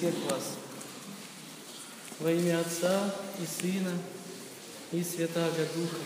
всех вас во имя Отца и Сына и Святаго Духа.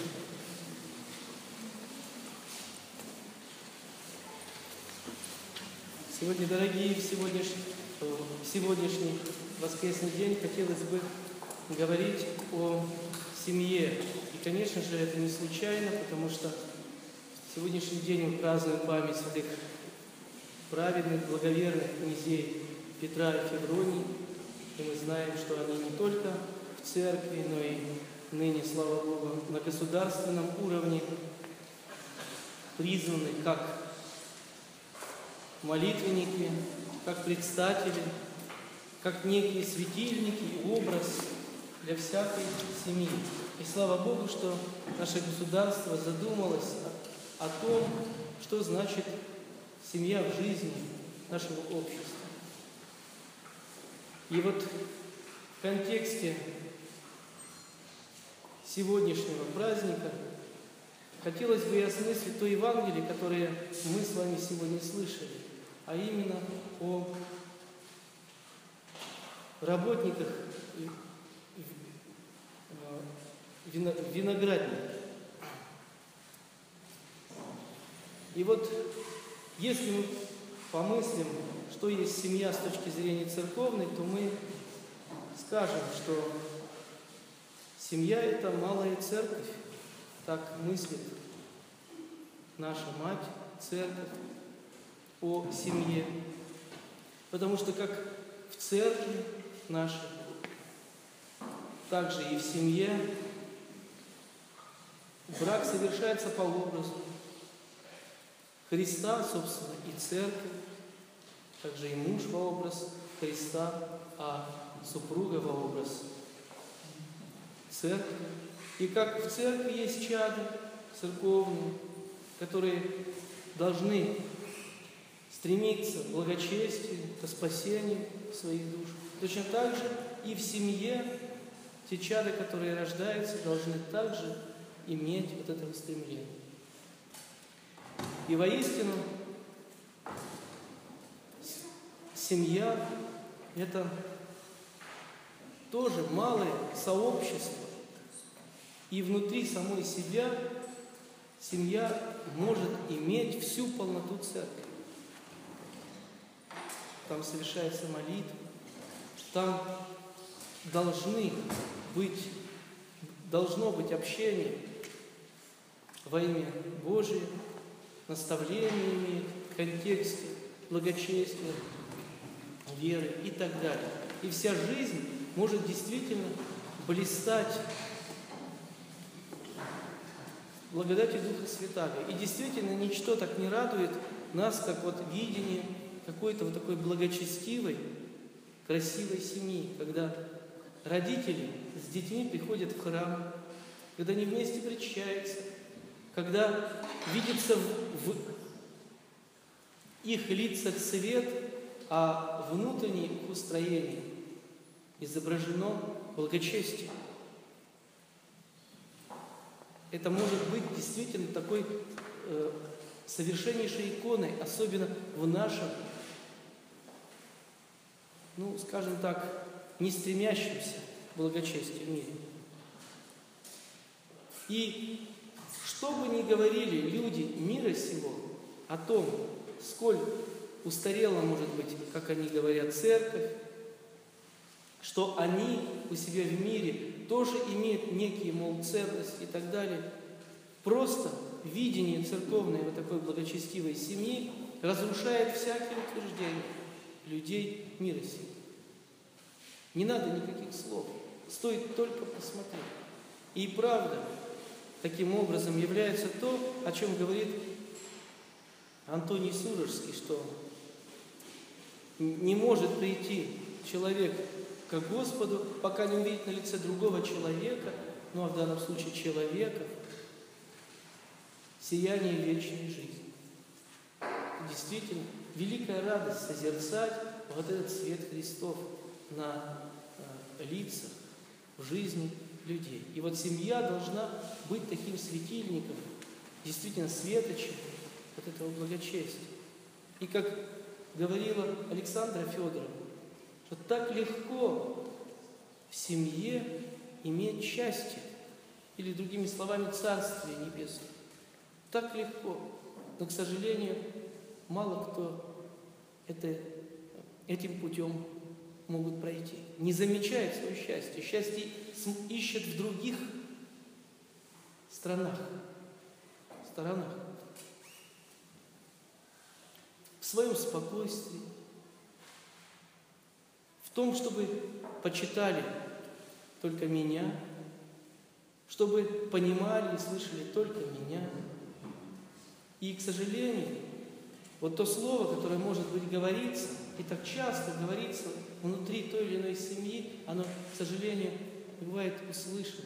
Сегодня, дорогие, в сегодняшний воскресный день хотелось бы говорить о семье. И, конечно же, это не случайно, потому что в сегодняшний день мы празднуем память святых праведных, благоверных князей Петра и Февронии. И мы знаем, что они не только в церкви, но и ныне, слава Богу, на государственном уровне признаны как молитвенники, как предстатели, как некие светильники и образ для всякой семьи. И слава Богу, что наше государство задумалось о том, что значит семья в жизни нашего общества. И вот в контексте сегодняшнего праздника хотелось бы и осмыслить то Евангелие, которое мы с вами сегодня слышали, а именно о работниках виноградника. И вот если мы помыслим, что есть семья с точки зрения церковной, то мы скажем, что семья – это малая церковь. Так мыслит наша мать, церковь, о семье. Потому что как в церкви нашей, так же и в семье брак совершается по образу Христа, собственно, и церковь, также и муж во образ Христа, а супруга во образ церкви. И как в церкви есть чады церковные, которые должны стремиться к благочестию, к спасению своих душ, точно так же и в семье те чады, которые рождаются, должны также иметь вот это стремление. И воистину семья – это тоже малое сообщество. И внутри самой себя семья может иметь всю полноту церкви. Там совершается молитва, там должно быть общение во имя Божие, наставление имеет в контексте благочестия, веры и так далее. И вся жизнь может действительно блистать благодатью Духа Святаго. И действительно ничто так не радует нас, как вот видение какой-то вот такой благочестивой, красивой семьи, когда родители с детьми приходят в храм, когда они вместе причащаются, когда видится в их лицах свет, а внутреннее их устроение изображено благочестие. Это может быть действительно такой совершеннейшей иконой, особенно в нашем, скажем так, не стремящемся к благочестию в мире. И что бы ни говорили люди мира сего о том, сколь устарела, может быть, как они говорят, церковь, что они у себя в мире тоже имеют некие, ценности и так далее, просто видение церковной вот такой благочестивой семьи разрушает всякие утверждения людей мира сего. Не надо никаких слов, стоит только посмотреть. И правда, таким образом является то, о чем говорит Антоний Сурожский, что не может прийти человек к Господу, пока не увидит на лице другого человека, а в данном случае человека, сияние вечной жизни. И действительно, великая радость созерцать вот этот свет Христов на лицах, в жизни людей. И вот семья должна быть таким светильником, действительно светочем вот этого благочестия. И как говорила Александра Федоровна, что так легко в семье иметь счастье, или, другими словами, Царствие Небесное. Так легко. Но, к сожалению, мало кто этим путем могут пройти. Не замечает свое счастье. Счастье ищет в других сторонах. В своем спокойствии, в том, чтобы почитали только меня, чтобы понимали и слышали только меня. И, к сожалению, вот то слово, которое, может быть, говорится, и так часто говорится внутри той или иной семьи, оно, к сожалению, не бывает услышано.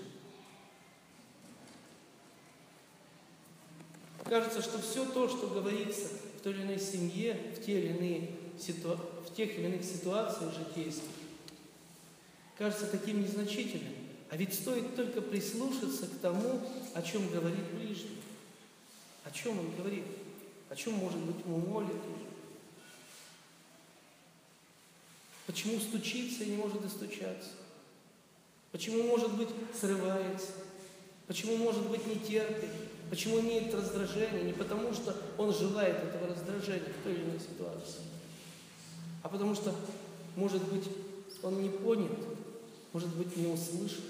Кажется, что все то, что говорится в той или иной семье, в тех или иных ситуациях житейских, кажется таким незначительным. А ведь стоит только прислушаться к тому, о чем говорит ближний. О чем он говорит? О чем, может быть, ему молит? Почему стучится и не может достучаться? Почему, может быть, срывается? Почему, может быть, не терпит? Почему имеет раздражение? Не потому, что он желает этого раздражения в той или иной ситуации, а потому что, может быть, он не понят, может быть, не услышан.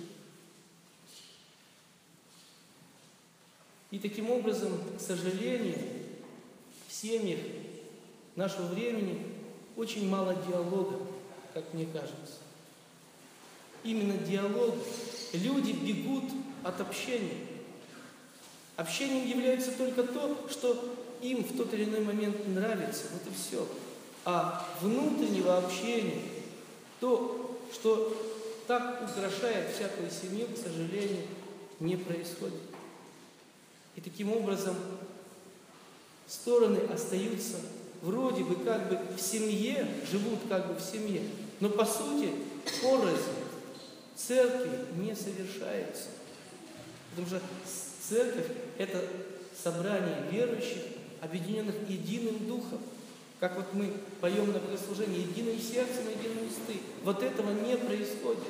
И таким образом, к сожалению, в семьях нашего времени очень мало диалога, как мне кажется. Именно диалог. Люди бегут от общения. Общением является только то, что им в тот или иной момент нравится. Вот и все. А внутреннего общения, то, что так украшает всякую семью, к сожалению, не происходит. И таким образом стороны остаются вроде бы как бы в семье, живут как бы в семье, но по сути порознь церкви не совершается. Потому что церковь – это собрание верующих, объединенных единым духом. Как вот мы поем на богослужении «Единым сердцем, единым усты». Вот этого не происходит.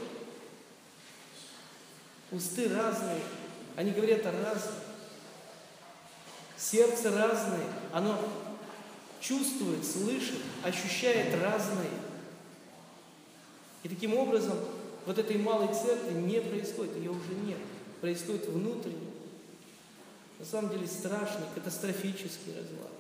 Усты разные, они говорят о разном. Сердце разное, оно чувствует, слышит, ощущает разное. И таким образом вот этой малой церкви не происходит, ее уже нет. Происходит внутренне. На самом деле страшный, катастрофический разлад.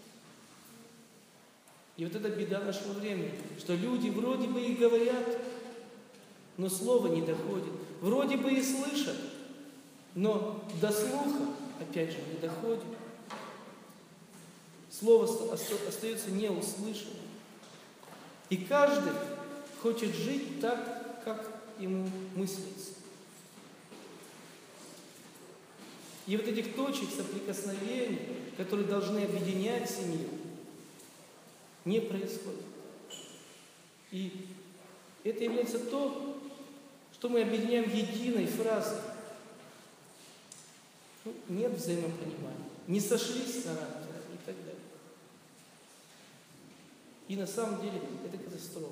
И вот это беда нашего времени, что люди вроде бы и говорят, но слово не доходит. Вроде бы и слышат, но до слуха, опять же, не доходит. Слово остается неуслышанным. И каждый хочет жить так, как ему мыслится. И вот этих точек соприкосновения, которые должны объединять семью, не происходит. И это является то, что мы объединяем единой фразой. Нет взаимопонимания, не сошлись с характером и так далее. И на самом деле это катастрофа.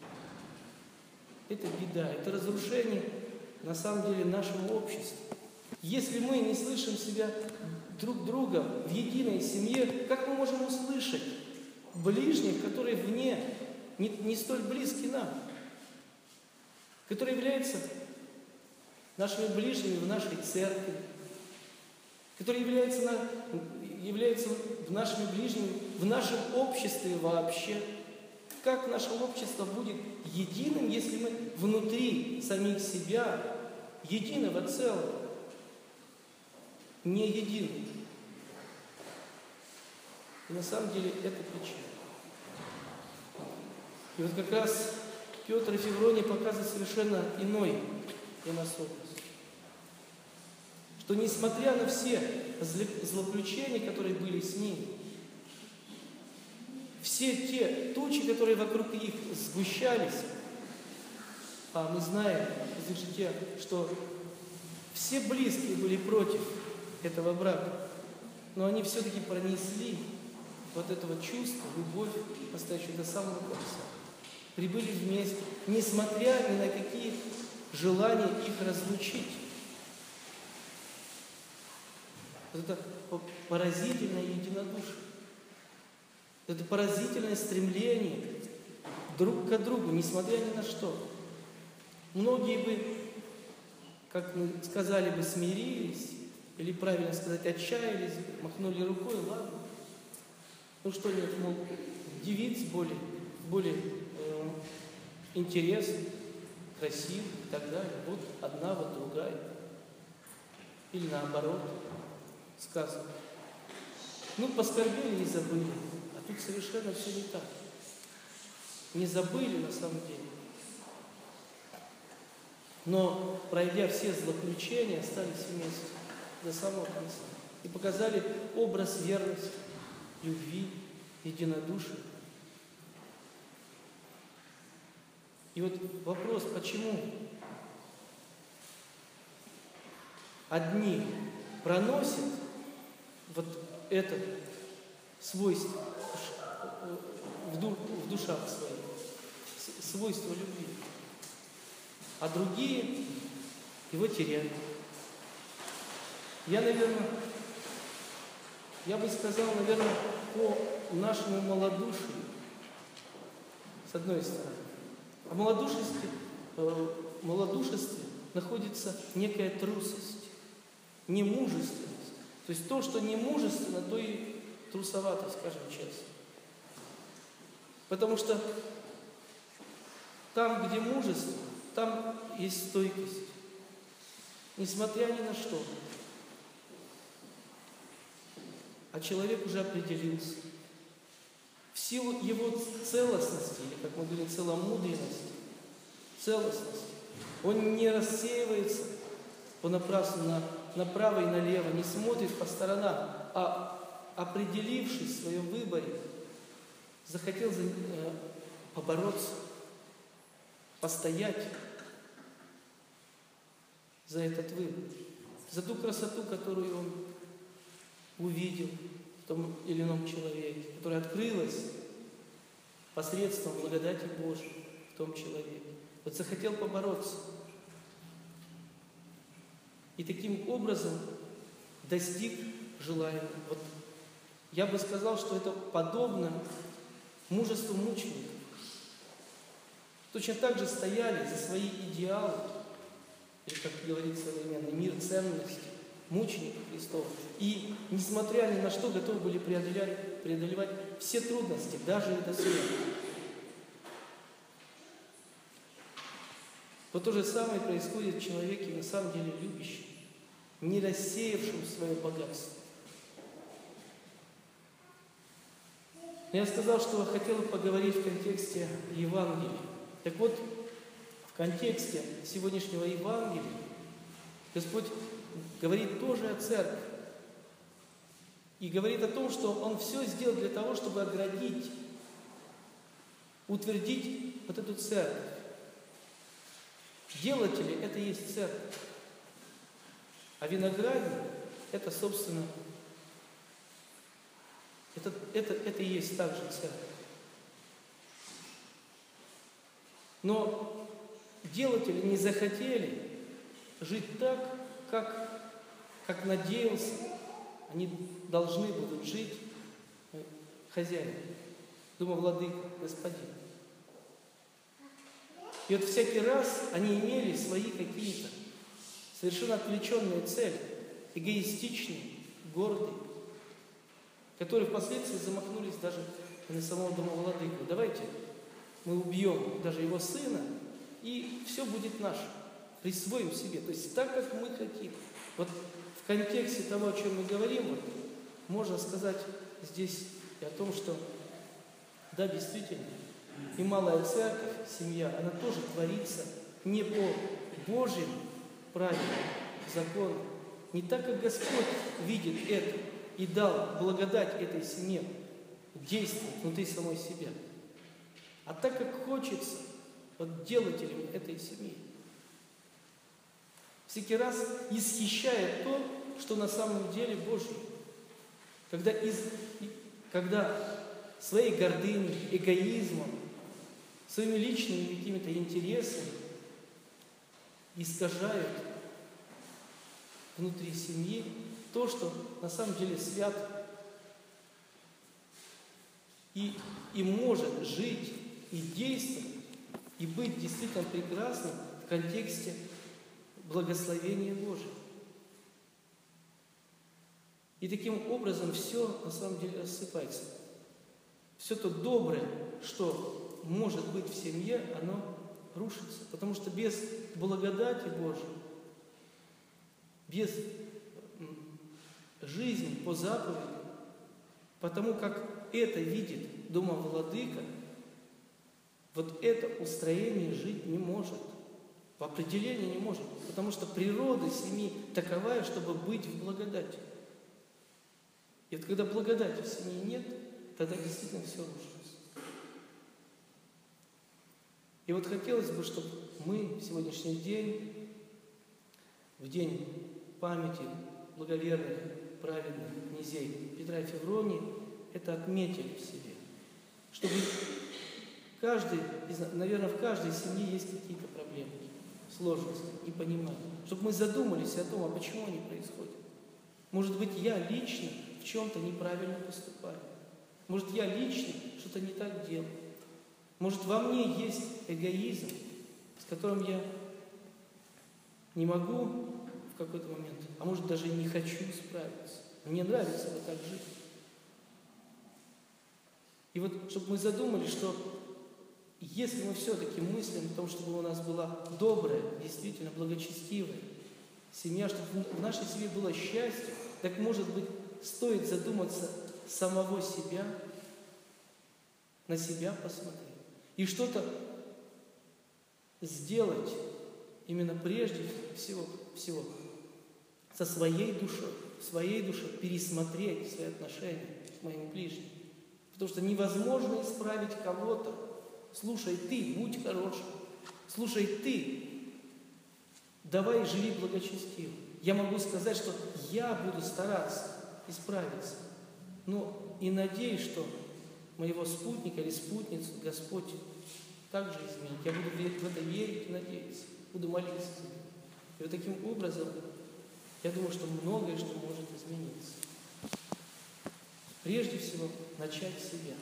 Это беда, это разрушение на самом деле нашего общества. Если мы не слышим себя друг друга в единой семье, как мы можем услышать ближних, которые вне, не столь близки нам, которые являются нашими ближними в нашей церкви, которые являются нашими ближними в нашем обществе вообще? Как наше общество будет единым, если мы внутри самих себя, единого целого, не едины? И на самом деле это причина. И вот как раз Петр и Февроний показывают совершенно иной для нас образ. Что несмотря на все злоключения, которые были с ними, все те тучи, которые вокруг них сгущались, а мы знаем из их жития, что все близкие были против этого брака, но они все-таки пронесли вот это вот чувство, любовь, настоящую до самого конца. прибыли вместе, несмотря ни на какие желания их разлучить. Это поразительное единодушие. Это поразительное стремление друг к другу, несмотря ни на что. Многие бы, как мы сказали бы, смирились, или правильно сказать, отчаялись, махнули рукой, ладно. Ну что нет, мол, девиц более интересных, красивых и так далее. Вот одна, вот другая. Или наоборот, сказано. Ну, поскорбели и забыли. А тут совершенно все не так. Не забыли на самом деле. Но, пройдя все злоключения, остались вместе до самого конца. И показали образ верности, любви, единодушия. И вот вопрос, почему одни проносят вот это свойство в душах своих, свойство любви, а другие его теряют. Я бы сказал, наверное, по нашему малодушию, с одной стороны. А в малодушестве находится некая трусость, немужественность. То есть то, что не мужественно, то и трусовато, скажем честно. Потому что там, где мужество, там есть стойкость. Несмотря ни на что. А человек уже определился. В силу его целостности, или, как мы говорим, целомудренности, целостности, он не рассеивается понапрасну направо и налево, не смотрит по сторонам, а, определившись в своем выборе, захотел побороться, постоять за этот выбор, за ту красоту, которую он увидел в том или ином человеке, которая открылась посредством благодати Божьей в том человеке. Вот захотел побороться. И таким образом достиг желаемого. Вот я бы сказал, что это подобно мужеству мучеников. Точно так же стояли за свои идеалы, или, как говорит современный мир, ценности мучеников Христов. И, несмотря ни на что, готовы были преодолевать все трудности, даже и до смерти. Вот то же самое происходит в человеке, на самом деле любящем, не рассеявшем свое богатство. Я сказал, что хотел поговорить в контексте Евангелия. Так вот, в контексте сегодняшнего Евангелия Господь говорит тоже о церкви. И говорит о том, что Он все сделал для того, чтобы оградить, утвердить вот эту церковь. Делатели – это и есть церковь. А виноградник – это, собственно, это и есть также церковь. Но делатели не захотели жить так, как надеялся, они должны будут жить хозяин, домовладыка, господин. И вот всякий раз они имели свои какие-то совершенно отвлеченные цели, эгоистичные, гордые, которые впоследствии замахнулись даже на самого домовладыку. Давайте мы убьем даже его сына, и все будет наше. Присвоим себе. То есть так, как мы хотим. Вот в контексте того, о чем мы говорим, вот, можно сказать здесь и о том, что да, действительно, и малая церковь, семья, она тоже творится не по Божьим правилам, законам, не так, как Господь видит это и дал благодать этой семье действовать внутри самой себя, а так, как хочется вот делателям этой семьи. Всякий раз исхищая то, что на самом деле Божье. Когда своей гордыней, эгоизмом, своими личными какими-то интересами искажают внутри семьи то, что на самом деле свято и может жить, и действовать, и быть действительно прекрасным в контексте благословения Божьего. И таким образом все на самом деле рассыпается. Все то доброе, что может быть в семье, оно рушится. Потому что без благодати Божьей, без жизни по заповеди, потому как это видит домовладыка, вот это устроение жить не может. В определении не может. Потому что природа семьи таковая, чтобы быть в благодати. И вот когда благодати в семье нет, тогда действительно все рушится. И вот хотелось бы, чтобы мы в сегодняшний день, в день памяти благоверных, праведных князей Петра и Февронии, это отметили в себе. Чтобы наверное, в каждой семье есть какие-то проблемы, сложности, непонимания. Чтобы мы задумались о том, а почему они происходят. Может быть, я лично в чем-то неправильно поступаю. Может, я лично что-то не так делаю. Может, во мне есть эгоизм, с которым я не могу в какой-то момент, а может, даже и не хочу справиться. Мне нравится вот так жить. И вот, чтобы мы задумались, что если мы все-таки мыслим о том, чтобы у нас была добрая, действительно благочестивая семья, чтобы в нашей семье было счастье, так, может быть, стоит задуматься самого себя, на себя посмотреть. И что-то сделать именно прежде всего со своей душой пересмотреть свои отношения к моему ближнему. Потому что невозможно исправить кого-то. Слушай ты, будь хорошим. Слушай ты, давай живи благочестиво. Я могу сказать, что я буду стараться исправиться. Но и надеюсь, что моего спутника или спутницу Господь также изменит. Я буду в это верить и надеяться. Буду молиться за него. И вот таким образом, я думаю, что многое что может измениться. Прежде всего, начать с себя.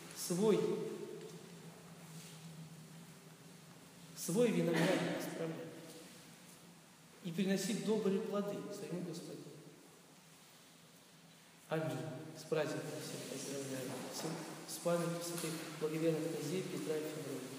Свой виноградник исправлять. И приносить добрые плоды своему Господину. Аминь. С праздником всех поздравляю. С памятью святых благоверных князей Петра и Февронии.